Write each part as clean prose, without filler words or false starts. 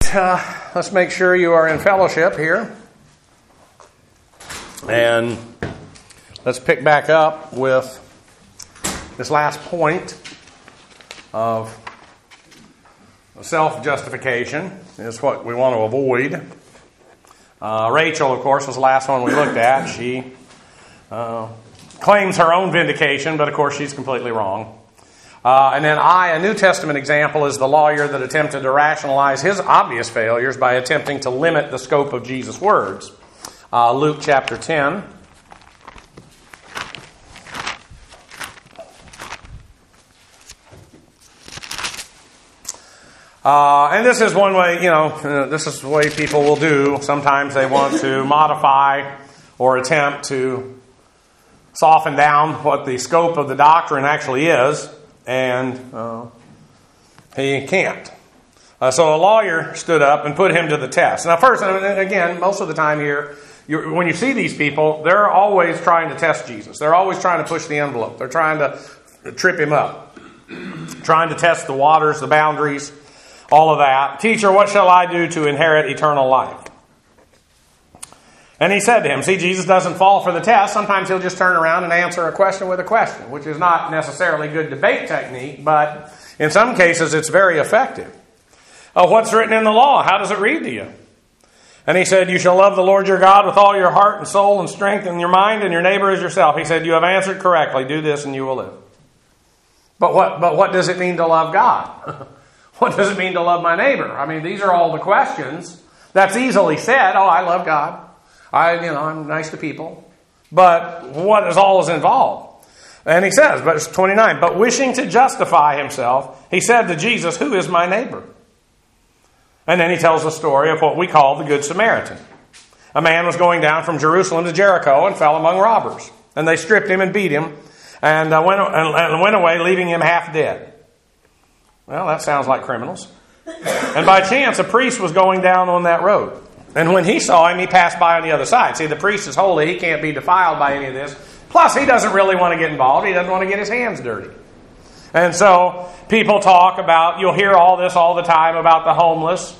let's make sure you are in fellowship here. And let's pick back up with this last point of self-justification is what we want to avoid. Rachel, of course, was the last one we looked at. She claims her own vindication, but of course she's completely wrong. And then a New Testament example, is the lawyer that attempted to rationalize his obvious failures by attempting to limit the scope of Jesus' words. Luke chapter 10. And this is one way, this is the way people will do. Sometimes they want to modify or attempt to soften down what the scope of the doctrine actually is, and he can't. So a lawyer stood up and put him to the test. Now first, again, most of the time here, when you see these people, they're always trying to test Jesus. They're always trying to push the envelope. They're trying to trip him up, trying to test the waters, the boundaries, all of that. Teacher, what shall I do to inherit eternal life? And he said to him, see, Jesus doesn't fall for the test. Sometimes he'll just turn around and answer a question with a question, which is not necessarily good debate technique, but in some cases it's very effective. What's written in the law? How does it read to you? And he said, you shall love the Lord your God with all your heart and soul and strength and your mind, and your neighbor as yourself. He said, you have answered correctly. Do this and you will live. But what does it mean to love God? What does it mean to love my neighbor? I mean, these are all the questions. That's easily said. Oh, I love God. I'm nice to people. But what is all involved? And he says, verse 29, but wishing to justify himself, he said to Jesus, who is my neighbor? And then he tells the story of what we call the Good Samaritan. A man was going down from Jerusalem to Jericho and fell among robbers. And they stripped him and beat him and went away, leaving him half dead. Well, that sounds like criminals. And by chance, a priest was going down on that road. And when he saw him, he passed by on the other side. See, the priest is holy. He can't be defiled by any of this. Plus, he doesn't really want to get involved. He doesn't want to get his hands dirty. And so, people talk about, you'll hear all this all the time about the homeless.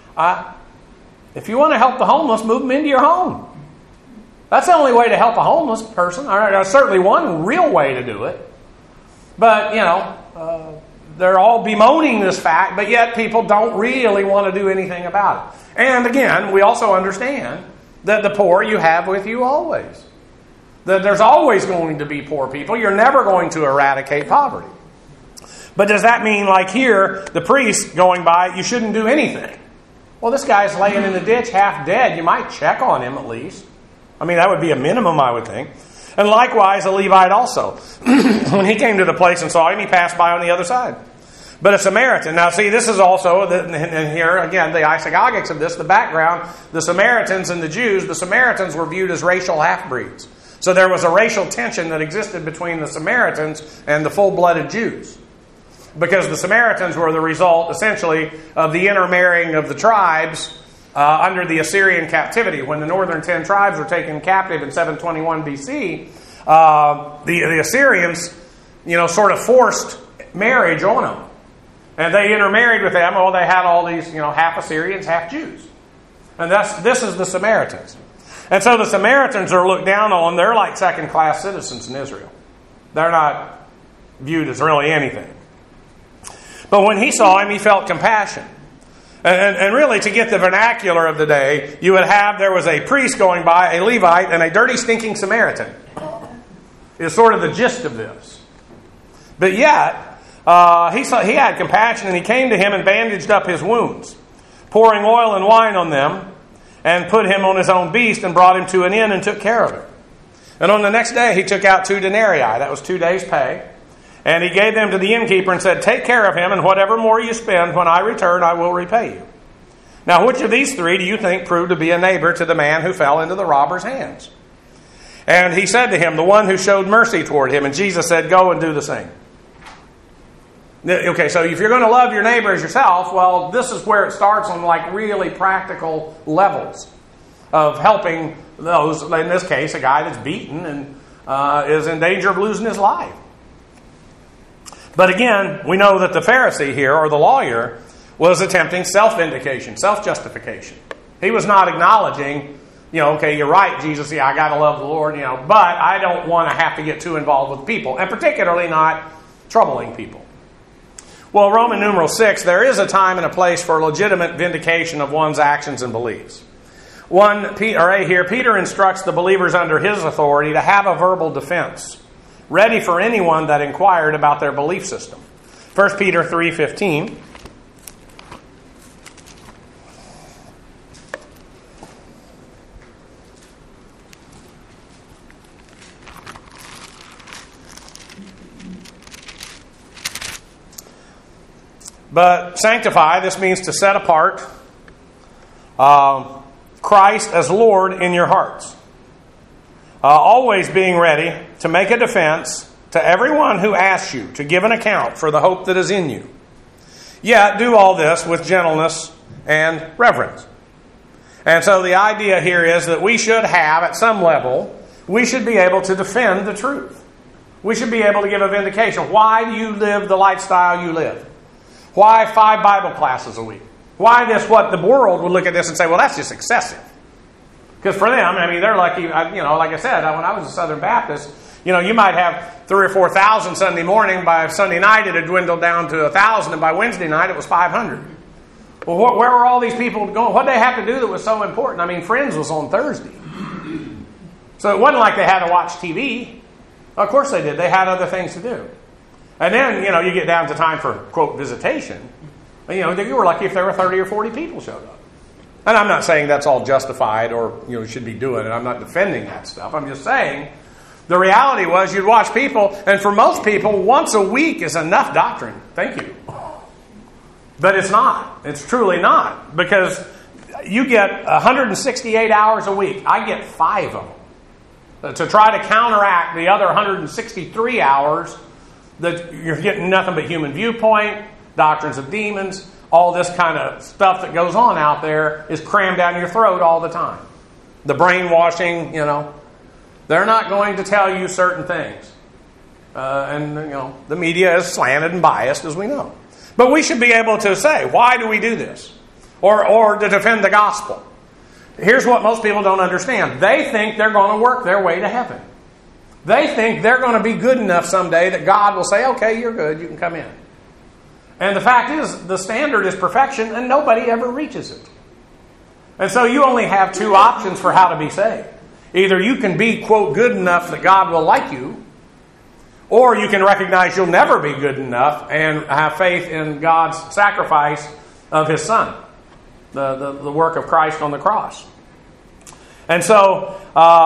If you want to help the homeless, move them into your home. That's the only way to help a homeless person. There's certainly one real way to do it. But, they're all bemoaning this fact, but yet people don't really want to do anything about it. And again, we also understand that the poor you have with you always. That there's always going to be poor people. You're never going to eradicate poverty. But does that mean, like here, the priest going by, you shouldn't do anything? Well, this guy's laying in the ditch half dead. You might check on him at least. I mean, that would be a minimum, I would think. And likewise, a Levite also. When he came to the place and saw him, he passed by on the other side. But a Samaritan. Now, see, this is also, and here, again, the isagogics of this, the background, the Samaritans and the Jews, the Samaritans were viewed as racial half-breeds. So there was a racial tension that existed between the Samaritans and the full-blooded Jews. Because the Samaritans were the result, essentially, of the intermarrying of the tribes under the Assyrian captivity. When the northern 10 tribes were taken captive in 721 BC, the Assyrians, sort of forced marriage on them. And they intermarried with them. Well, they had all these, half Assyrians, half Jews. And this is the Samaritans. And so the Samaritans are looked down on. They're like second-class citizens in Israel. They're not viewed as really anything. But when he saw him, he felt compassion. And really, to get the vernacular of the day, there was a priest going by, a Levite, and a dirty, stinking Samaritan. Is sort of the gist of this. But yet, he had compassion, and he came to him and bandaged up his wounds, pouring oil and wine on them, and put him on his own beast, and brought him to an inn and took care of it. And on the next day, he took out 2 denarii. That was 2 days' pay. And he gave them to the innkeeper and said, take care of him, and whatever more you spend, when I return, I will repay you. Now, which of these 3 do you think proved to be a neighbor to the man who fell into the robber's hands? And he said to him, the one who showed mercy toward him. And Jesus said, go and do the same. Okay, so if you're going to love your neighbor as yourself, well, this is where it starts on like really practical levels of helping those, in this case, a guy that's beaten and is in danger of losing his life. But again, we know that the Pharisee here, or the lawyer, was attempting self-vindication, self-justification. He was not acknowledging, okay, you're right, Jesus, I got to love the Lord, but I don't want to have to get too involved with people, and particularly not troubling people. Well, Roman numeral 6, there is a time and a place for legitimate vindication of one's actions and beliefs. Peter instructs the believers under his authority to have a verbal defense, ready for anyone that inquired about their belief system. 1 Peter 3:15. But sanctify, this means to set apart Christ as Lord in your hearts. Always being ready to make a defense to everyone who asks you to give an account for the hope that is in you. Yet do all this with gentleness and reverence. And so the idea here is that we should have, at some level, we should be able to defend the truth. We should be able to give a vindication. Why do you live the lifestyle you live? Why 5 Bible classes a week? Why this? What the world would look at this and say, well, that's just excessive. Because for them, they're lucky, like I said, when I was a Southern Baptist, you might have 3,000 or 4,000 Sunday morning. By Sunday night, it had dwindled down to 1,000, and by Wednesday night, it was 500. Well, where were all these people going? What did they have to do that was so important? Friends was on Thursday. So it wasn't like they had to watch TV. Of course they did. They had other things to do. And then, you get down to time for, quote, visitation. You were lucky if there were 30 or 40 people showed up. And I'm not saying that's all justified or, should be doing it. I'm not defending that stuff. I'm just saying the reality was you'd watch people, and for most people, once a week is enough doctrine. Thank you. But it's not. It's truly not. Because you get 168 hours a week. I get 5 of them. To try to counteract the other 163 hours that you're getting nothing but human viewpoint, doctrines of demons, all this kind of stuff that goes on out there is crammed down your throat all the time. The brainwashing, they're not going to tell you certain things. The media is slanted and biased, as we know. But we should be able to say, why do we do this? Or to defend the gospel. Here's what most people don't understand. They think they're going to work their way to heaven. They think they're going to be good enough someday that God will say, okay, you're good, you can come in. And the fact is, the standard is perfection, and nobody ever reaches it. And so you only have 2 options for how to be saved. Either you can be, quote, good enough that God will like you, or you can recognize you'll never be good enough and have faith in God's sacrifice of His Son, the work of Christ on the cross. And so,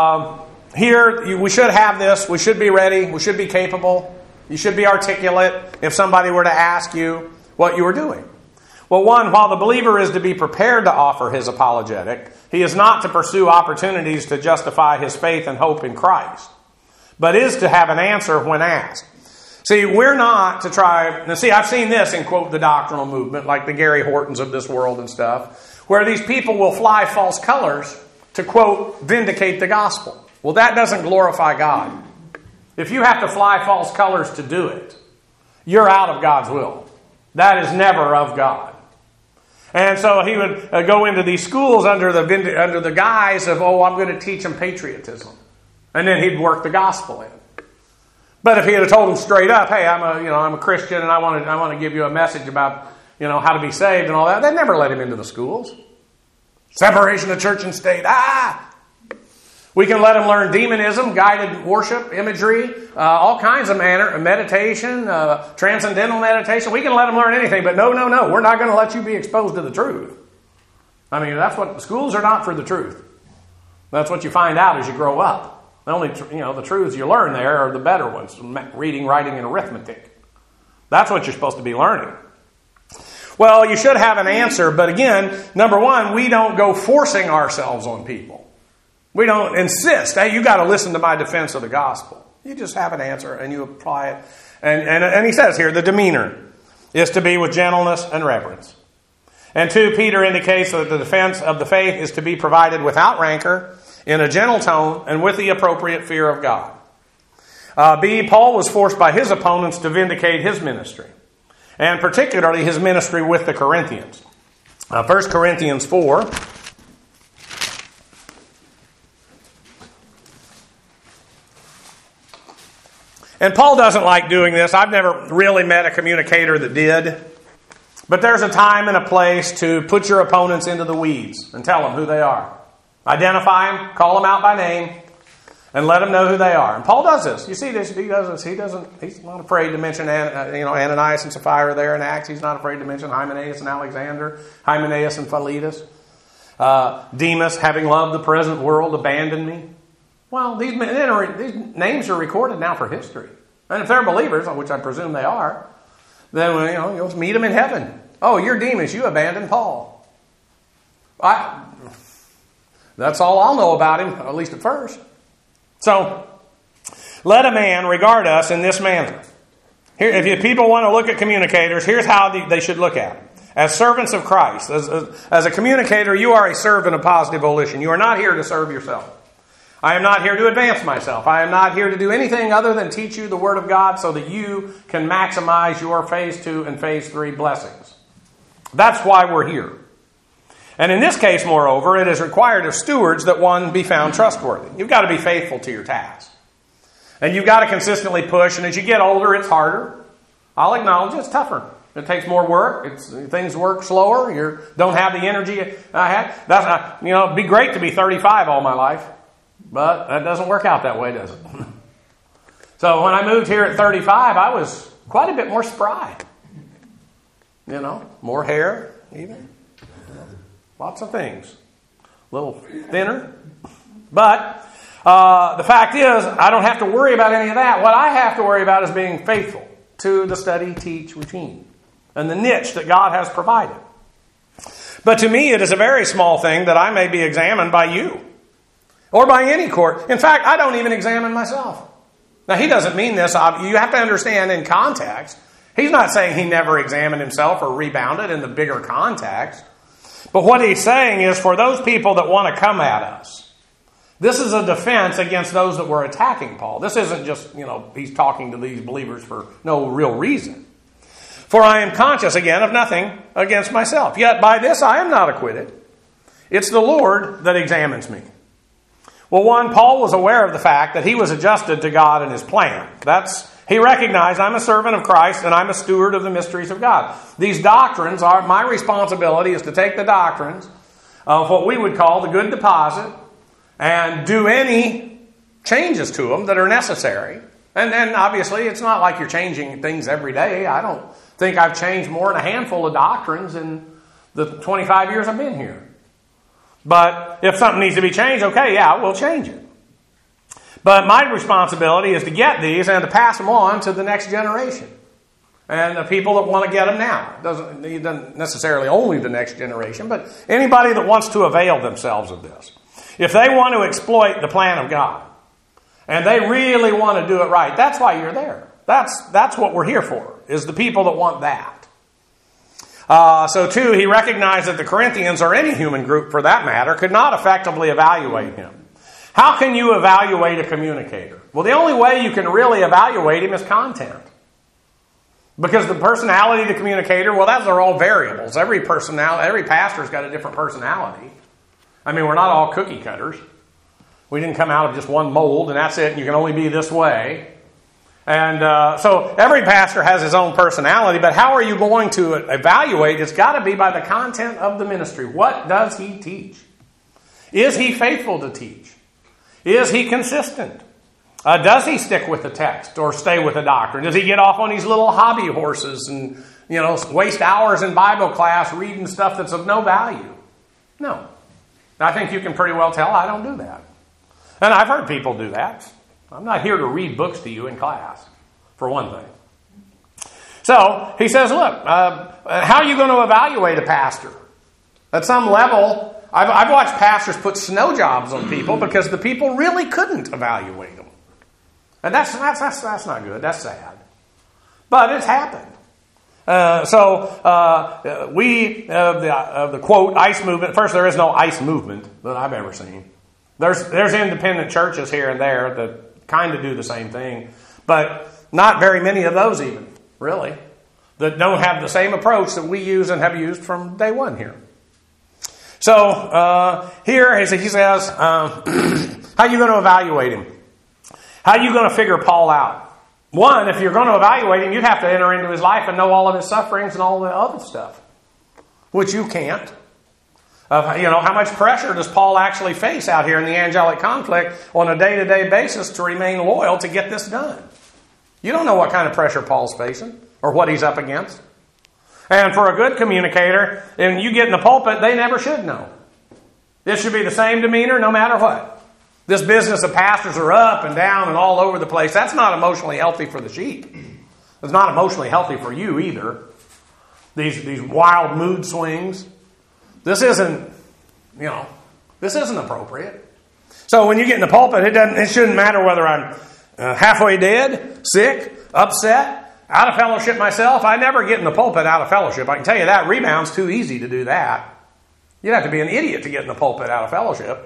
here, we should have this. We should be ready. We should be capable. You should be articulate if somebody were to ask you what you were doing. Well, one, while the believer is to be prepared to offer his apologetic, he is not to pursue opportunities to justify his faith and hope in Christ, but is to have an answer when asked. See, we're not to try... Now, see, I've seen this in, quote, the doctrinal movement, like the Gary Hortons of this world and stuff, where these people will fly false colors to, quote, vindicate the gospel. Well, that doesn't glorify God. If you have to fly false colors to do it, you're out of God's will. That is never of God. And so he would go into these schools under the guise of, I'm going to teach them patriotism. And then he'd work the gospel in. But if he had told them straight up, hey, I'm a Christian and I want to give you a message about, how to be saved and all that, they'd never let him into the schools. Separation of church and state. We can let them learn demonism, guided worship, imagery, all kinds of meditation, transcendental meditation. We can let them learn anything, but no. We're not going to let you be exposed to the truth. That's what schools are not for the truth. That's what you find out as you grow up. The only, the truths you learn there are the better ones: reading, writing, and arithmetic. That's what you're supposed to be learning. Well, you should have an answer, but again, number one, we don't go forcing ourselves on people. We don't insist, hey, you got to listen to my defense of the gospel. You just have an answer and you apply it. And he says here, the demeanor is to be with gentleness and reverence. And 2, Peter indicates that the defense of the faith is to be provided without rancor, in a gentle tone, and with the appropriate fear of God. B, Paul was forced by his opponents to vindicate his ministry. and particularly his ministry with the Corinthians. 1 Corinthians 4. And Paul doesn't like doing this. I've never really met a communicator that did. But there's a time and a place to put your opponents into the weeds and tell them who they are. Identify them, call them out by name, and let them know who they are. And Paul does this. You see this? He does this. He's not afraid to mention Ananias and Sapphira there in Acts. He's not afraid to mention Hymenaeus and Alexander, Hymenaeus and Philetus. Demas, having loved the present world, abandoned me. Well, these names are recorded now for history. And if they're believers, which I presume they are, then you'll meet them in heaven. Oh, you're Demas. You abandoned Paul. That's all I'll know about him, at least at first. So, let a man regard us in this manner. Here, if people want to look at communicators, here's how they should look at them. As servants of Christ. As a communicator, you are a servant of positive volition. You are not here to serve yourself. I am not here to advance myself. I am not here to do anything other than teach you the Word of God so that you can maximize your Phase 2 and Phase 3 blessings. That's why we're here. And in this case, moreover, it is required of stewards that one be found trustworthy. You've got to be faithful to your task. And you've got to consistently push, and as you get older, it's harder. I'll acknowledge it's tougher. It takes more work. Things work slower. You don't have the energy I had. It'd be great to be 35 all my life. But that doesn't work out that way, does it? So when I moved here at 35, I was quite a bit more spry. More hair, even. Lots of things. A little thinner. But the fact is, I don't have to worry about any of that. What I have to worry about is being faithful to the study, teach routine and the niche that God has provided. But to me, it is a very small thing that I may be examined by you. Or by any court. In fact, I don't even examine myself. Now, he doesn't mean this. You have to understand in context. He's not saying he never examined himself or rebounded in the bigger context. But what he's saying is for those people that want to come at us, this is a defense against those that were attacking Paul. This isn't just, he's talking to these believers for no real reason. For I am conscious, again, of nothing against myself. Yet by this I am not acquitted. It's the Lord that examines me. Well, Paul was aware of the fact that he was adjusted to God and His plan. He recognized, I'm a servant of Christ and I'm a steward of the mysteries of God. These doctrines are, my responsibility is to take the doctrines of what we would call the good deposit and do any changes to them that are necessary. And then obviously it's not like you're changing things every day. I don't think I've changed more than a handful of doctrines in the 25 years I've been here. But if something needs to be changed, okay, yeah, we'll change it. But my responsibility is to get these and to pass them on to the next generation. And the people that want to get them now. It doesn't necessarily only the next generation, but anybody that wants to avail themselves of this. If they want to exploit the plan of God, and they really want to do it right, that's why you're there. That's what we're here for, is the people that want that. So too, he recognized that the Corinthians, or any human group for that matter, could not effectively evaluate him. How can you evaluate a communicator? Well, the only way you can really evaluate him is content. Because the personality of the communicator, well, those are all variables. Every pastor's got a different personality. I mean, we're not all cookie cutters. We didn't come out of just one mold and that's it, and you can only be this way. And so every pastor has his own personality, but how are you going to evaluate? It's got to be by the content of the ministry. What does he teach? Is he faithful to teach? Is he consistent? Does he stick with the text or stay with the doctrine? Does he get off on these little hobby horses and waste hours in Bible class reading stuff that's of no value? No. I think you can pretty well tell I don't do that. And I've heard people do that. I'm not here to read books to you in class, for one thing. So, he says, look, how are you going to evaluate a pastor? At some level, I've watched pastors put snow jobs on people because the people really couldn't evaluate them. And that's not good. That's sad. But it's happened. We, the quote, ICE movement, first, there is no ICE movement that I've ever seen. There's independent churches here and there that kind of do the same thing, but not very many of those even, really. that don't have the same approach that we use and have used from day one here. So here he says, how are you going to evaluate him? How are you going to figure Paul out? One, if you're going to evaluate him, you'd have to enter into his life and know all of his sufferings and all the other stuff, which you can't. How much pressure does Paul actually face out here in the angelic conflict on a day-to-day basis to remain loyal to get this done? You don't know what kind of pressure Paul's facing or what he's up against. And for a good communicator, when you get in the pulpit, they never should know. It should be the same demeanor no matter what. This business of pastors are up and down and all over the place, that's not emotionally healthy for the sheep. It's not emotionally healthy for you either. These wild mood swings. This isn't appropriate. So when you get in the pulpit, it shouldn't matter whether I'm halfway dead, sick, upset, out of fellowship myself. I never get in the pulpit out of fellowship. I can tell you that. Rebound's too easy to do that. You'd have to be an idiot to get in the pulpit out of fellowship.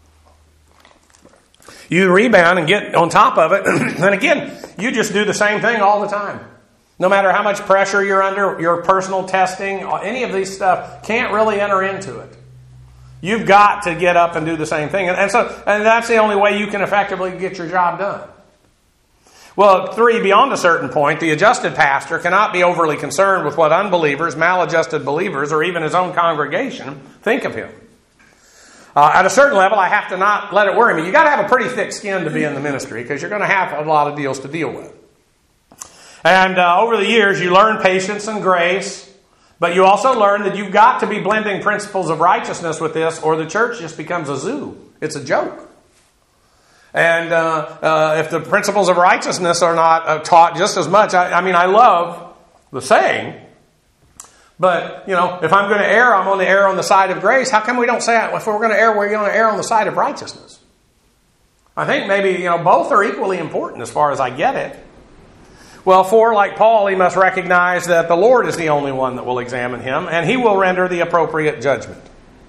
You rebound and get on top of it. And again, you just do the same thing all the time. No matter how much pressure you're under, your personal testing, any of these stuff can't really enter into it. You've got to get up and do the same thing. And that's the only way you can effectively get your job done. Well, 3, beyond a certain point, the adjusted pastor cannot be overly concerned with what unbelievers, maladjusted believers, or even his own congregation think of him. At a certain level, I have to not let it worry me. You've got to have a pretty thick skin to be in the ministry because you're going to have a lot of deals to deal with. And over the years, you learn patience and grace, but you also learn that you've got to be blending principles of righteousness with this, or the church just becomes a zoo. It's a joke. And if the principles of righteousness are not taught just as much, I love the saying, but, if I'm going to err, I'm going to err on the side of grace. How come we don't say, if we're going to err, we're going to err on the side of righteousness? I think maybe, both are equally important as far as I get it. Well, 4, like Paul, he must recognize that the Lord is the only one that will examine him, and he will render the appropriate judgment.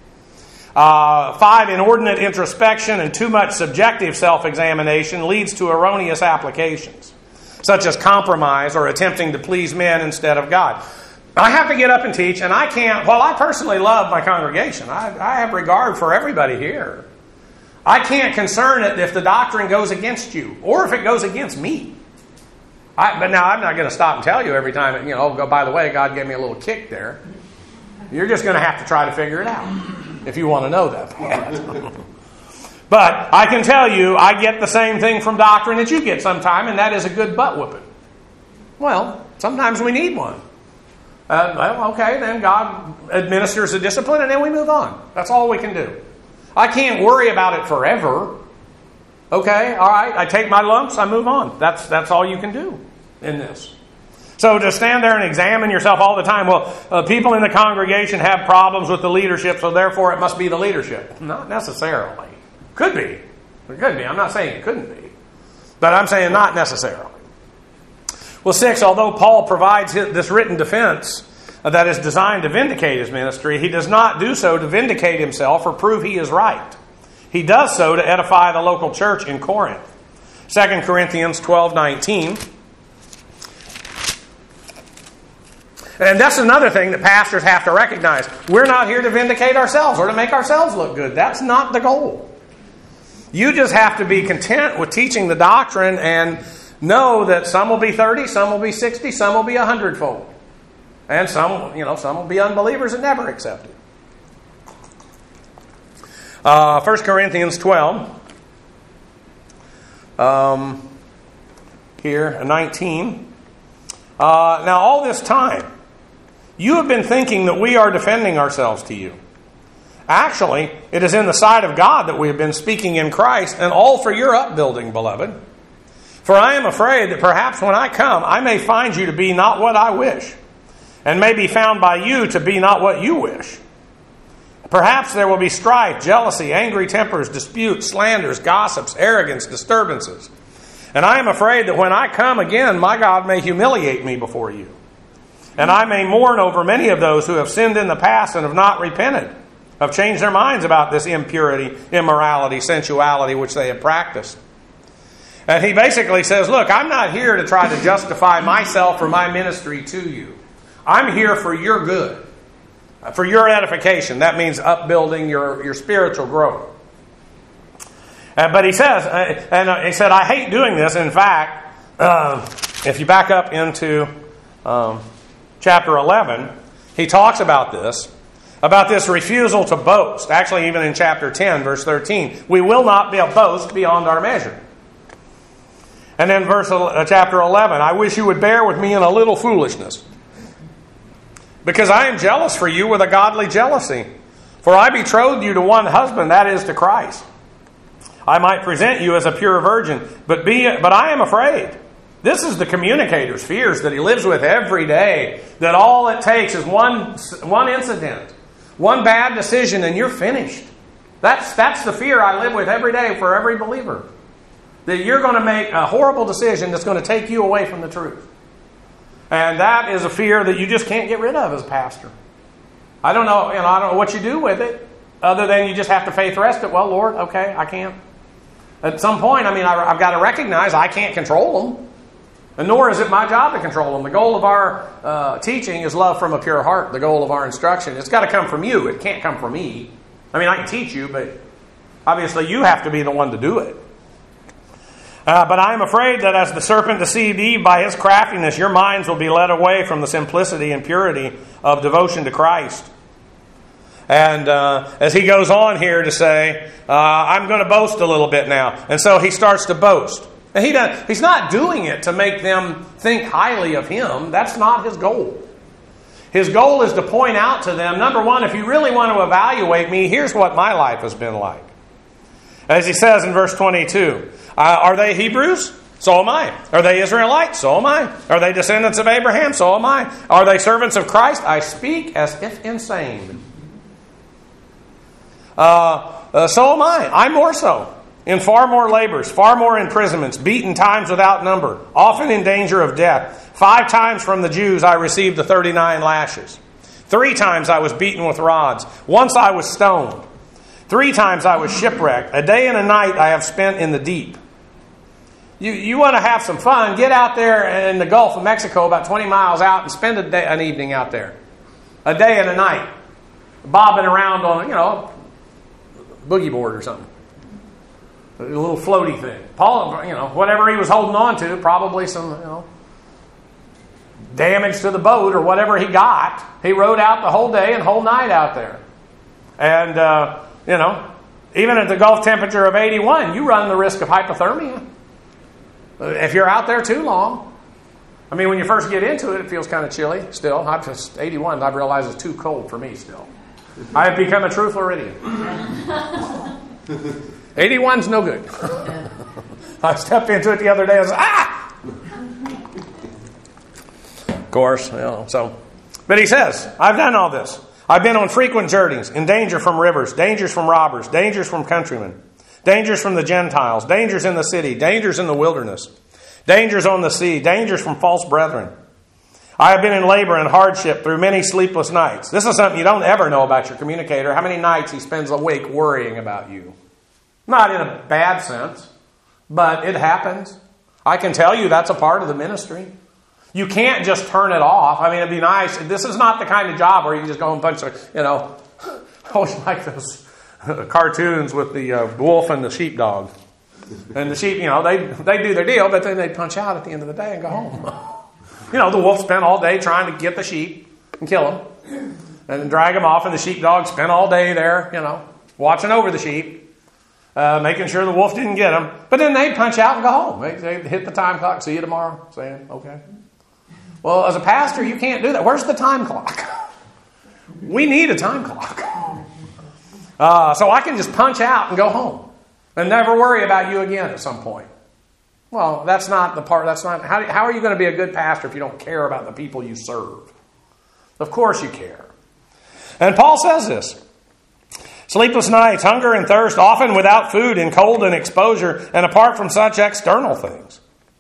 5, inordinate introspection and too much subjective self-examination leads to erroneous applications, such as compromise or attempting to please men instead of God. I have to get up and teach, and I can't, while I personally love my congregation, I have regard for everybody here. I can't concern it if the doctrine goes against you, or if it goes against me. But now I'm not going to stop and tell you every time, by the way, God gave me a little kick there. You're just going to have to try to figure it out if you want to know that. But I can tell you, I get the same thing from doctrine that you get sometime, and that is a good butt whooping. Well, sometimes we need one. Okay, then God administers the discipline, and then we move on. That's all we can do. I can't worry about it forever. Okay, all right, I take my lumps, I move on. That's all you can do in this. So to stand there and examine yourself all the time, people in the congregation have problems with the leadership, so therefore it must be the leadership. Not necessarily. Could be. It could be. I'm not saying it couldn't be. But I'm saying not necessarily. Well, 6, although Paul provides this written defense that is designed to vindicate his ministry, he does not do so to vindicate himself or prove he is right. He does so to edify the local church in Corinth. 2 Corinthians 12:19. And that's another thing that pastors have to recognize. We're not here to vindicate ourselves or to make ourselves look good. That's not the goal. You just have to be content with teaching the doctrine and know that some will be 30, some will be 60, some will be 100-fold. And some will be unbelievers and never accept it. 1 Corinthians 12, here, 19. Now, all this time, you have been thinking that we are defending ourselves to you. Actually, it is in the sight of God that we have been speaking in Christ, and all for your upbuilding, beloved. For I am afraid that perhaps when I come, I may find you to be not what I wish, and may be found by you to be not what you wish. Perhaps there will be strife, jealousy, angry tempers, disputes, slanders, gossips, arrogance, disturbances. And I am afraid that when I come again, my God may humiliate me before you. And I may mourn over many of those who have sinned in the past and have not repented, have changed their minds about this impurity, immorality, sensuality which they have practiced. And he basically says, look, I'm not here to try to justify myself or my ministry to you. I'm here for your good, for your edification. That means upbuilding your spiritual growth. But he says, he said, I hate doing this. In fact, if you back up into chapter 11, he talks about this refusal to boast. Actually, even in chapter 10, verse 13, we will not boast beyond our measure. And then chapter 11, I wish you would bear with me in a little foolishness, because I am jealous for you with a godly jealousy. For I betrothed you to one husband, that is to Christ. I might present you as a pure virgin, but I am afraid. This is the communicator's fears that he lives with every day, that all it takes is one incident, one bad decision, and you're finished. That's the fear I live with every day for every believer. That you're going to make a horrible decision that's going to take you away from the truth. And that is a fear that you just can't get rid of as a pastor. I don't know what you do with it, other than you just have to faith rest it. Well, Lord, okay, I can't. At some point, I've got to recognize I can't control them. And nor is it my job to control them. The goal of our teaching is love from a pure heart. The goal of our instruction, it's got to come from you. It can't come from me. I can teach you, but obviously you have to be the one to do it. But I am afraid that as the serpent deceived Eve by his craftiness, your minds will be led away from the simplicity and purity of devotion to Christ. And as he goes on here to say, I'm going to boast a little bit now. And so he starts to boast. And he's not doing it to make them think highly of him. That's not his goal. His goal is to point out to them, number one, if you really want to evaluate me, here's what my life has been like. As he says in verse 22, are they Hebrews? So am I. Are they Israelites? So am I. Are they descendants of Abraham? So am I. Are they servants of Christ? I speak as if insane. So am I. I'm more so. In far more labors, far more imprisonments, beaten times without number, often in danger of death. 5 times from the Jews I received the 39 lashes. 3 times I was beaten with rods. Once I was stoned. 3 times I was shipwrecked. A day and a night I have spent in the deep. You want to have some fun, get out there in the Gulf of Mexico about 20 miles out and spend an evening out there. A day and a night. Bobbing around on, boogie board or something. A little floaty thing. Paul, whatever he was holding on to, probably some, damage to the boat or whatever he got. He rode out the whole day and whole night out there. And, even at the Gulf temperature of 81, you run the risk of hypothermia. If you're out there too long. When you first get into it, it feels kind of chilly still. 81, I've realized it's too cold for me still. I have become a true Floridian. 81's no good. I stepped into it the other day. I was Of course, But he says, I've done all this. I've been on frequent journeys, in danger from rivers, dangers from robbers, dangers from countrymen, dangers from the Gentiles, dangers in the city, dangers in the wilderness, dangers on the sea, dangers from false brethren. I have been in labor and hardship through many sleepless nights. This is something you don't ever know about your communicator, how many nights he spends awake worrying about you. Not in a bad sense, but it happens. I can tell you that's a part of the ministry. You can't just turn it off. It'd be nice. This is not the kind of job where you can just go and punch, I always like those cartoons with the wolf and the sheepdog. And the sheep, they do their deal, but then they punch out at the end of the day and go home. The wolf spent all day trying to get the sheep and kill them. And then drag them off, and the sheepdog spent all day there, watching over the sheep. Making sure the wolf didn't get them. But then they'd punch out and go home. They hit the time clock. See you tomorrow. Saying, okay. Well, as a pastor, you can't do that. Where's the time clock? We need a time clock. So I can just punch out and go home and never worry about you again at some point. Well, that's not the part. That's not. How are you going to be a good pastor if you don't care about the people you serve? Of course you care. And Paul says this. Sleepless nights, hunger and thirst, often without food, in cold and exposure, and apart from such external things.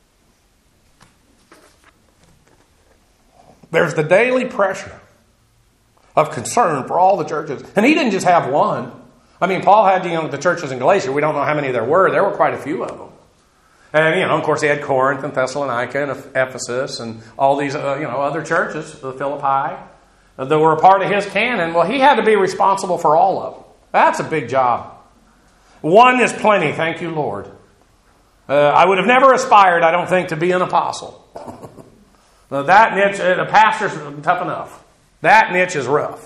There's the daily pressure of concern for all the churches. And he didn't just have one. Paul had the churches in Galatia. We don't know how many there were. There were quite a few of them. And, of course, he had Corinth and Thessalonica and Ephesus and all these, other churches, the Philippi, that were a part of his canon. Well, he had to be responsible for all of them. That's a big job. One is plenty, thank you, Lord. I would have never aspired, I don't think, to be an apostle. That niche, a pastor's tough enough. That niche is rough.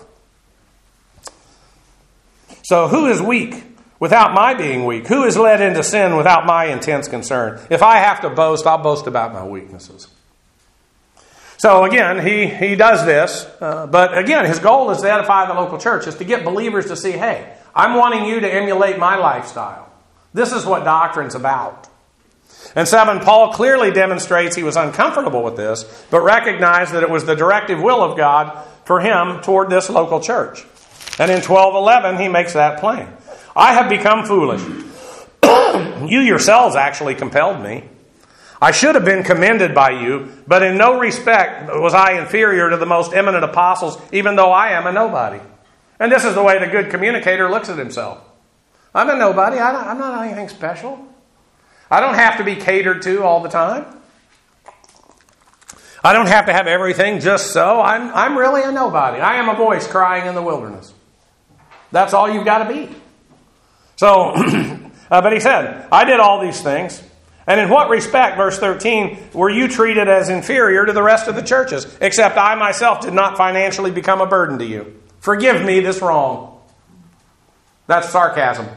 So who is weak without my being weak? Who is led into sin without my intense concern? If I have to boast, I'll boast about my weaknesses. So again, he does this. But again, his goal is to edify the local church, is to get believers to see, hey, I'm wanting you to emulate my lifestyle. This is what doctrine's about. And 7, Paul clearly demonstrates he was uncomfortable with this, but recognized that it was the directive will of God for him toward this local church. And in 12:11, he makes that plain. I have become foolish. You yourselves actually compelled me. I should have been commended by you, but in no respect was I inferior to the most eminent apostles, even though I am a nobody. And this is the way the good communicator looks at himself. I'm a nobody. I'm not anything special. I don't have to be catered to all the time. I don't have to have everything just so. I'm really a nobody. I am a voice crying in the wilderness. That's all you've got to be. So, but he said, I did all these things. And in what respect, verse 13, were you treated as inferior to the rest of the churches, except I myself did not financially become a burden to you? Forgive me this wrong. That's sarcasm.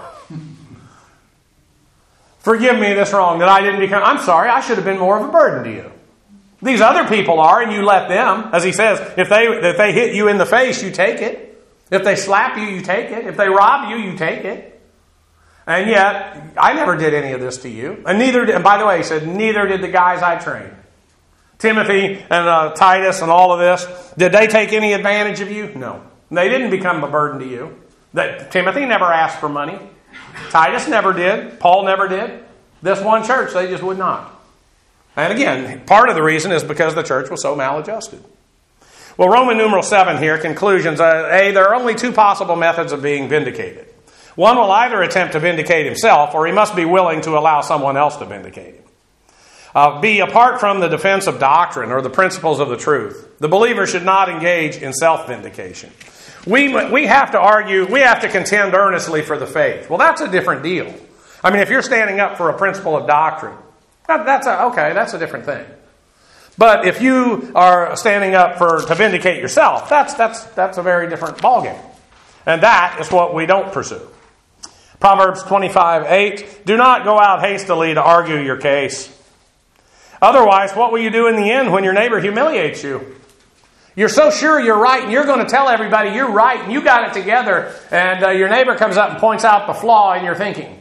Forgive me this wrong, that I didn't become... I'm sorry, I should have been more of a burden to you. These other people are, and you let them. As he says, if they hit you in the face, you take it. If they slap you, you take it. If they rob you, you take it. And yet, I never did any of this to you. And by the way, he said, neither did the guys I trained. Timothy and Titus and all of this. Did they take any advantage of you? No. They didn't become a burden to you. Timothy never asked for money. Titus never did. Paul never did. This one church, they just would not. And again, part of the reason is because the church was so maladjusted. Well, Roman numeral 7 here, conclusions. There are only two possible methods of being vindicated. One will either attempt to vindicate himself, or he must be willing to allow someone else to vindicate him. B, apart from the defense of doctrine or the principles of the truth, the believer should not engage in self-vindication. We have to argue, we have to contend earnestly for the faith. Well, that's a different deal. I mean, if you're standing up for a principle of doctrine, that's a different thing. But if you are standing up to vindicate yourself, that's a very different ballgame. And that is what we don't pursue. Proverbs 25:8, do not go out hastily to argue your case. Otherwise, what will you do in the end when your neighbor humiliates you? You're so sure you're right, and you're going to tell everybody you're right, and you got it together, and your neighbor comes up and points out the flaw in your thinking.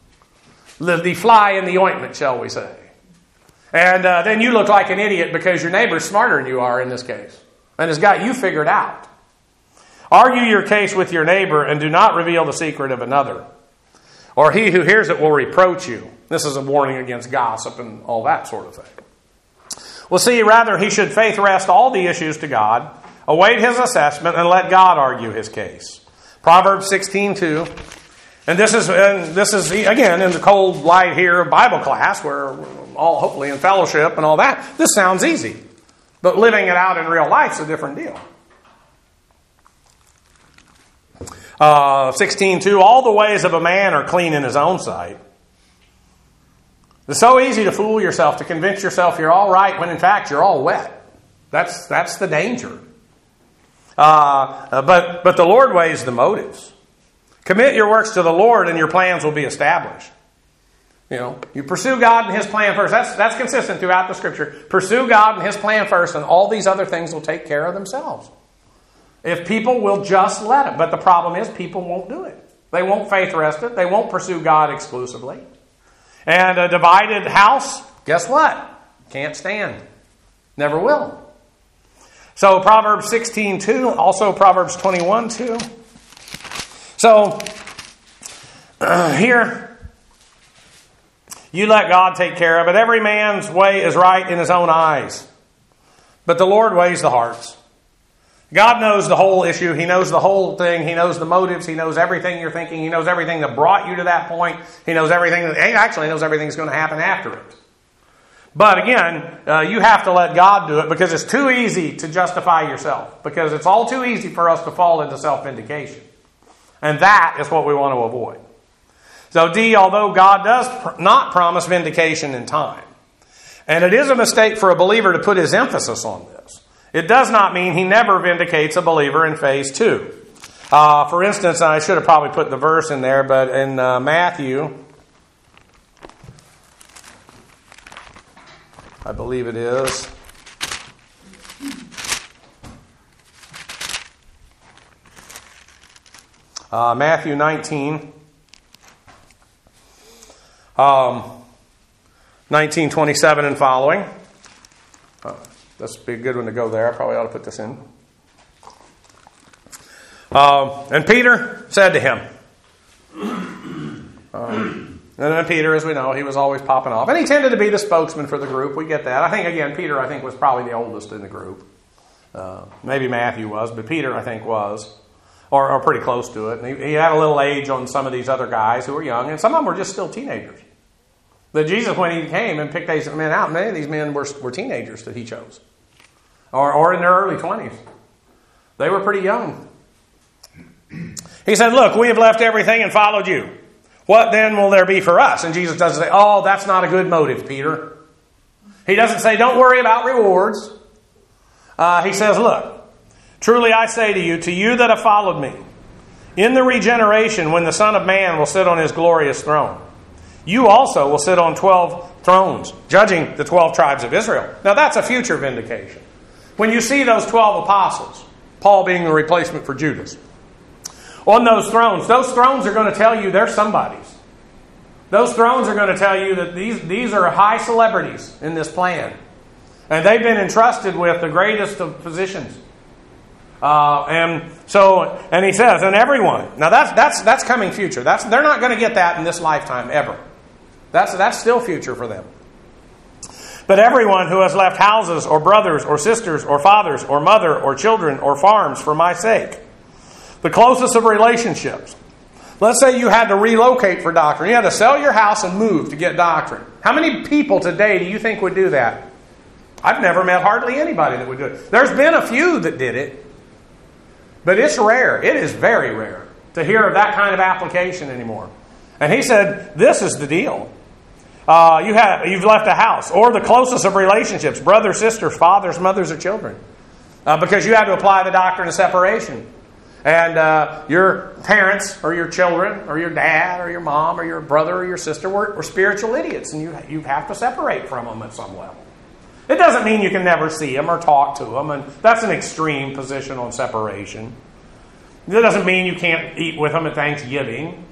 The fly in the ointment, shall we say. And then you look like an idiot because your neighbor's smarter than you are in this case, and has got you figured out. Argue your case with your neighbor, and do not reveal the secret of another, or he who hears it will reproach you. This is a warning against gossip and all that sort of thing. Well, see, rather he should faith rest all the issues to God, await his assessment, and let God argue his case. Proverbs 16:2. And this is again in the cold light here of Bible class, where we're all hopefully in fellowship and all that. This sounds easy, but living it out in real life is a different deal. 16:2. All the ways of a man are clean in his own sight. It's so easy to fool yourself, to convince yourself you're all right when in fact you're all wet. That's the danger. But the Lord weighs the motives. Commit your works to the Lord and your plans will be established. You pursue God and His plan first. That's consistent throughout the Scripture. Pursue God and His plan first, and all these other things will take care of themselves. If people will just let it. But the problem is people won't do it. They won't faith rest it. They won't pursue God exclusively. And a divided house, guess what? Can't stand. Never will. So Proverbs 16:2, also Proverbs 21:2. So here, you let God take care of it. Every man's way is right in his own eyes, but the Lord weighs the hearts. God knows the whole issue. He knows the whole thing. He knows the motives. He knows everything you're thinking. He knows everything that brought you to that point. He knows everything he actually knows everything that's going to happen after it. But again, you have to let God do it because it's too easy to justify yourself. Because it's all too easy for us to fall into self-vindication. And that is what we want to avoid. So D, although God does not promise vindication in time, and it is a mistake for a believer to put his emphasis on this, it does not mean he never vindicates a believer in phase 2. For instance, I should have probably put the verse in there, but in Matthew, I believe it is. Matthew 19. 19:27 and following. This would be a good one to go there. I probably ought to put this in. And Peter said to him, and then Peter, as we know, he was always popping off. And he tended to be the spokesman for the group. We get that. I think, again, Peter, was probably the oldest in the group. Maybe Matthew was, but Peter, I think, was. Or pretty close to it. And he had a little age on some of these other guys who were young. And some of them were just still teenagers. But Jesus, when he came and picked these men out, many of these men were teenagers that he chose. Or in their early 20s. They were pretty young. He said, look, we have left everything and followed you. What then will there be for us? And Jesus doesn't say, oh, that's not a good motive, Peter. He doesn't say, don't worry about rewards. He says, look, truly I say to you that have followed me, in the regeneration when the Son of Man will sit on his glorious throne, you also will sit on 12 thrones, judging the 12 tribes of Israel. Now that's a future vindication. When you see those 12 apostles, Paul being the replacement for Judas, on those thrones are going to tell you they're somebodies. Those thrones are going to tell you that these are high celebrities in this plan. And they've been entrusted with the greatest of positions. And he says, and everyone. Now that's coming future. They're not going to get that in this lifetime ever. That's still future for them. But everyone who has left houses or brothers or sisters or fathers or mother or children or farms for my sake, the closest of relationships. Let's say you had to relocate for doctrine. You had to sell your house and move to get doctrine. How many people today do you think would do that? I've never met hardly anybody that would do it. There's been a few that did it. But it's rare. It is very rare to hear of that kind of application anymore. And he said, this is the deal. You've left a house or the closest of relationships, brothers, sisters, fathers, mothers, or children. Because you had to apply the doctrine of separation. And your parents or your children or your dad or your mom or your brother or your sister were spiritual idiots. And you have to separate from them at some level. It doesn't mean you can never see them or talk to them. And that's an extreme position on separation. It doesn't mean you can't eat with them at Thanksgiving.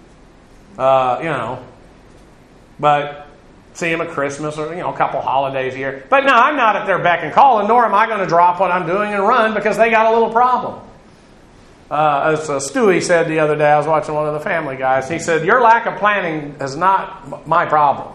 But see them at Christmas or, a couple holidays a year. But no, I'm not at their beck and call, and nor am I going to drop what I'm doing and run because they got a little problem. As Stewie said the other day, I was watching one of the Family Guys. He said, your lack of planning is not my problem.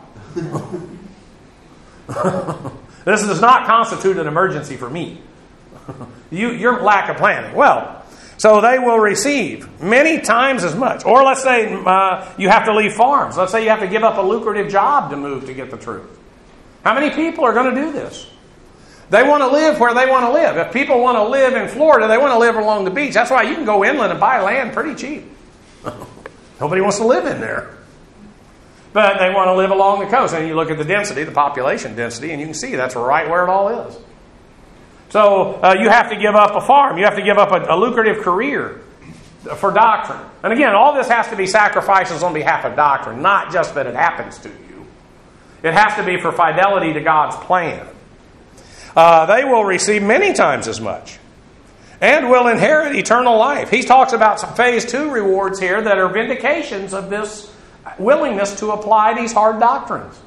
This does not constitute an emergency for me. Your lack of planning. Well, so they will receive many times as much. Or let's say you have to leave farms. Let's say you have to give up a lucrative job to move to get the truth. How many people are going to do this? They want to live where they want to live. If people want to live in Florida, they want to live along the beach. That's why you can go inland and buy land pretty cheap. Nobody wants to live in there. But they want to live along the coast. And you look at the density, the population density, and you can see that's right where it all is. So you have to give up a farm. You have to give up a lucrative career for doctrine. And again, all this has to be sacrifices on behalf of doctrine, not just that it happens to you. It has to be for fidelity to God's plan. They will receive many times as much and will inherit eternal life. He talks about some phase 2 rewards here that are vindications of this willingness to apply these hard doctrines.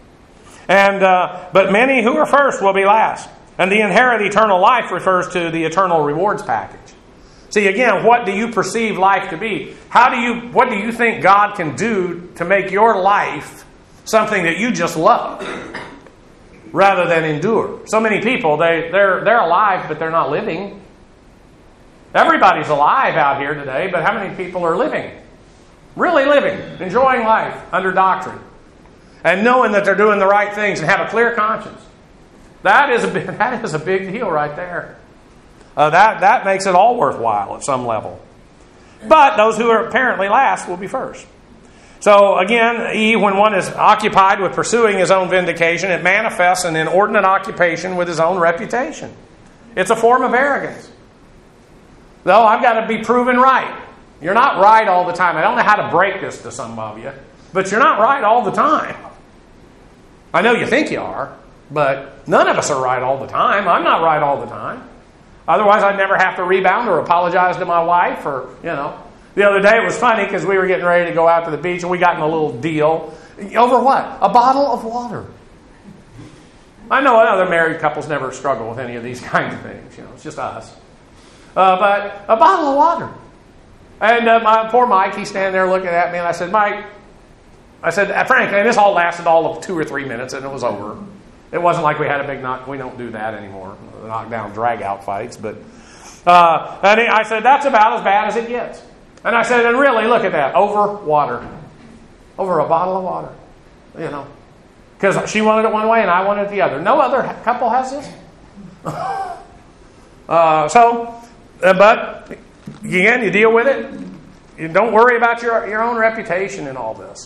But many who are first will be last. And the inherit eternal life refers to the eternal rewards package. See, again, what do you perceive life to be? What do you think God can do to make your life something that you just love rather than endure? So many people, they're alive, but they're not living. Everybody's alive out here today, but how many people are living? Really living, enjoying life under doctrine, and knowing that they're doing the right things and have a clear conscience. That is a big deal right there. That makes it all worthwhile at some level. But those who are apparently last will be first. So again, when one is occupied with pursuing his own vindication, it manifests an inordinate occupation with his own reputation. It's a form of arrogance. Though I've got to be proven right. You're not right all the time. I don't know how to break this to some of you, but you're not right all the time. I know you think you are, but none of us are right all the time. I'm not right all the time. Otherwise, I'd never have to rebound or apologize to my wife or, The other day it was funny because we were getting ready to go out to the beach and we got in a little deal. Over what? A bottle of water. I know other married couples never struggle with any of these kinds of things. It's just us. But a bottle of water. And my poor Mike, he's standing there looking at me and I said, Mike, Frank, and this all lasted all of 2 or 3 minutes and it was over. It wasn't like we had a big knock. We don't do that anymore. Knockdown, drag-out fights. But I said, that's about as bad as it gets. And I said, and really, look at that. Over water. Over a bottle of water. Because she wanted it one way and I wanted it the other. No other couple has this. But again, you deal with it. You don't worry about your own reputation in all this.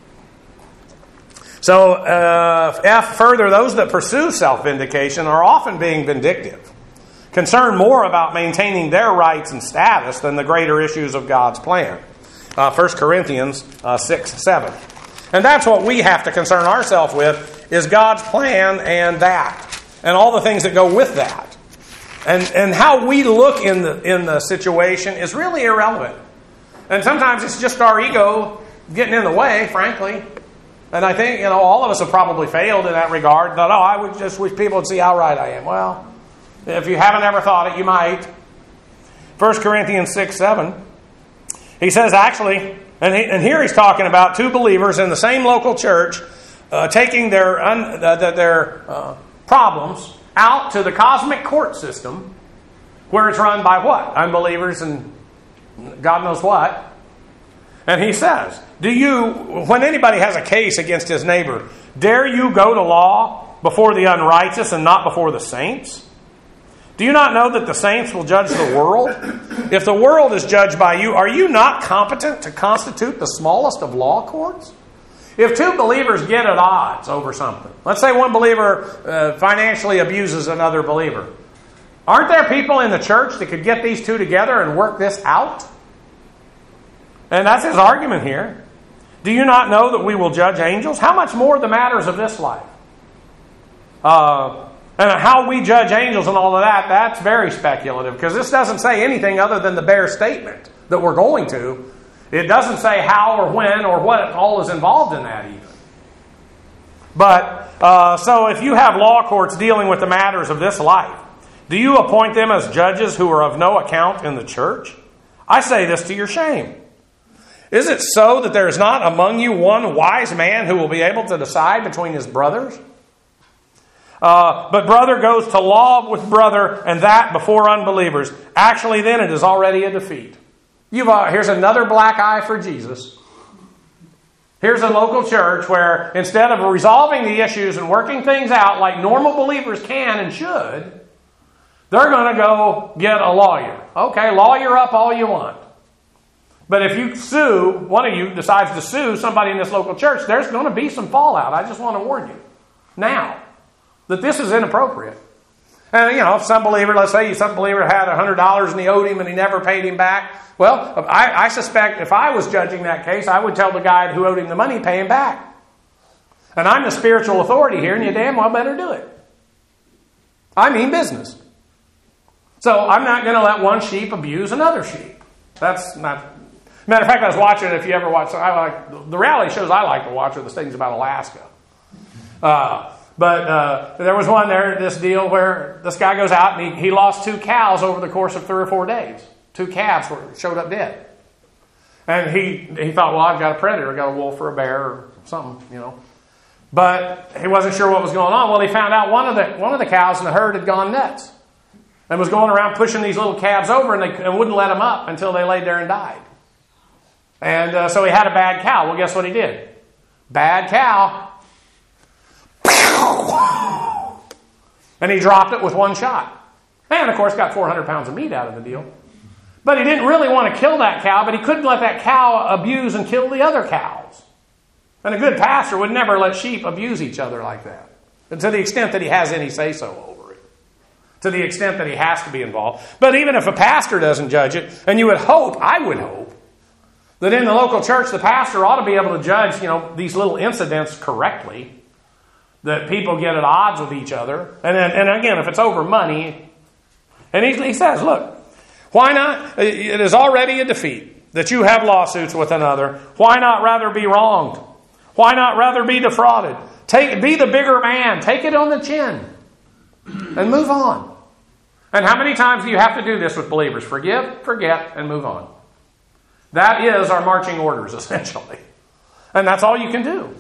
So, further, those that pursue self-vindication are often being vindictive, concerned more about maintaining their rights and status than the greater issues of God's plan. 1 Corinthians 6:7. And that's what we have to concern ourselves with, is God's plan and all the things that go with that. And how we look in the situation is really irrelevant. And sometimes it's just our ego getting in the way, frankly. And I think, all of us have probably failed in that regard. Thought, I would just wish people would see how right I am. Well, if you haven't ever thought it, you might. 1 Corinthians 6:7. He says, actually, and here he's talking about two believers in the same local church taking their problems out to the cosmic court system, where it's run by what? Unbelievers and God knows what. And he says, when anybody has a case against his neighbor, dare you go to law before the unrighteous and not before the saints? Do you not know that the saints will judge the world? If the world is judged by you, are you not competent to constitute the smallest of law courts? If two believers get at odds over something, let's say one believer financially abuses another believer, aren't there people in the church that could get these two together and work this out? And that's his argument here. Do you not know that we will judge angels? How much more the matters of this life? And how we judge angels and all of that, that's very speculative, because this doesn't say anything other than the bare statement that we're going to. It doesn't say how or when or what all is involved in that even. But, so if you have law courts dealing with the matters of this life, do you appoint them as judges who are of no account in the church? I say this to your shame. Is it so that there is not among you one wise man who will be able to decide between his brothers? But brother goes to law with brother, and that before unbelievers. Actually, then it is already a defeat. Here's another black eye for Jesus. Here's a local church where instead of resolving the issues and working things out like normal believers can and should, they're going to go get a lawyer. Okay, lawyer up all you want. But if you sue, one of you decides to sue somebody in this local church, there's going to be some fallout. I just want to warn you now that this is inappropriate. And, if some believer, let's say some believer had $100 and he owed him and he never paid him back. Well, I suspect if I was judging that case, I would tell the guy who owed him the money, pay him back. And I'm the spiritual authority here, and you damn well better do it. I mean business. So I'm not going to let one sheep abuse another sheep. That's not... Matter of fact, I was watching, if you ever watch, the reality shows I like to watch are the things about Alaska. But there was one there, this deal where this guy goes out and he lost 2 cows over the course of 3 or 4 days. 2 calves showed up dead. And he thought, well, I've got a predator. I've got a wolf or a bear or something, But he wasn't sure what was going on. Well, he found out one of the cows in the herd had gone nuts. and was going around pushing these little calves over and wouldn't let them up until they laid there and died. And so he had a bad cow. Well, guess what he did? Bad cow. And he dropped it with one shot. And, of course, got 400 pounds of meat out of the deal. But he didn't really want to kill that cow, but he couldn't let that cow abuse and kill the other cows. And a good pastor would never let sheep abuse each other like that. And to the extent that he has any say-so over it. To the extent that he has to be involved. But even if a pastor doesn't judge it, and you would hope, I would hope, that in the local church the pastor ought to be able to judge, these little incidents correctly. That people get at odds with each other. And again, if it's over money. And he says, look, why not? It is already a defeat that you have lawsuits with another. Why not rather be wronged? Why not rather be defrauded? Be the bigger man. Take it on the chin. And move on. And how many times do you have to do this with believers? Forgive, forget, and move on. That is our marching orders, essentially. And that's all you can do.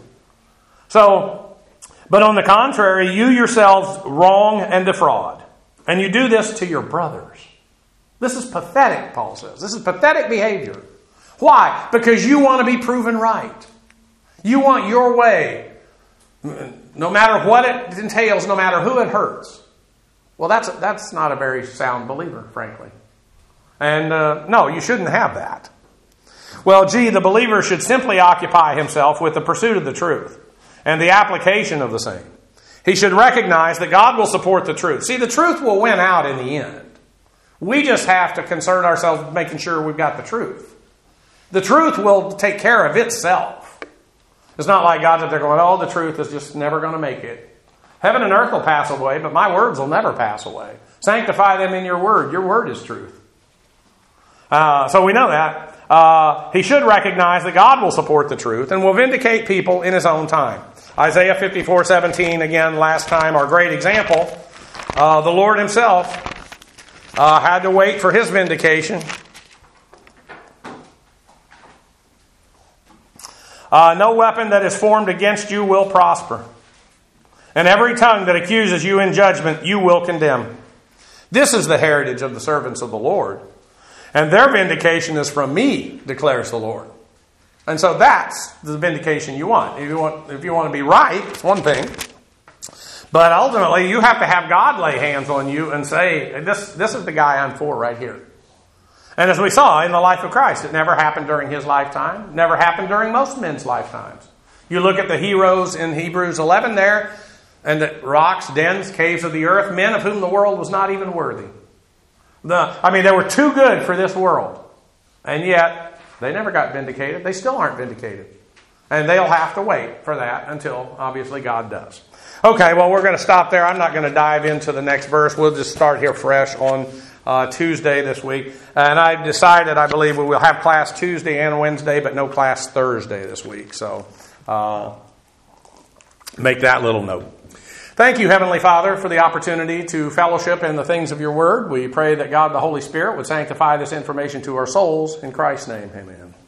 But on the contrary, you yourselves wrong and defraud. And you do this to your brothers. This is pathetic, Paul says. This is pathetic behavior. Why? Because you want to be proven right. You want your way. No matter what it entails, no matter who it hurts. Well, that's not a very sound believer, frankly. And no, you shouldn't have that. Well, the believer should simply occupy himself with the pursuit of the truth and the application of the same. He should recognize that God will support the truth. See, the truth will win out in the end. We just have to concern ourselves with making sure we've got the truth. The truth will take care of itself. It's not like God's up there going, oh, the truth is just never going to make it. Heaven and earth will pass away, but my words will never pass away. Sanctify them in your word. Your word is truth. So we know that. He should recognize that God will support the truth and will vindicate people in His own time. Isaiah 54:17, again, last time, our great example. The Lord Himself had to wait for His vindication. No weapon that is formed against you will prosper. And every tongue that accuses you in judgment, you will condemn. This is the heritage of the servants of the Lord. And their vindication is from me, declares the Lord. And so that's the vindication you want. If you want to be right, it's one thing. But ultimately, you have to have God lay hands on you and say, this is the guy I'm for right here. And as we saw in the life of Christ, it never happened during His lifetime. Never happened during most men's lifetimes. You look at the heroes in Hebrews 11 there, and the rocks, dens, caves of the earth, men of whom the world was not even worthy. They were too good for this world. And yet, they never got vindicated. They still aren't vindicated. And they'll have to wait for that until, obviously, God does. Okay, well, we're going to stop there. I'm not going to dive into the next verse. We'll just start here fresh on Tuesday this week. And I decided, I believe, we will have class Tuesday and Wednesday, but no class Thursday this week. So, make that little note. Thank you, Heavenly Father, for the opportunity to fellowship in the things of your word. We pray that God, the Holy Spirit, would sanctify this information to our souls. In Christ's name, amen.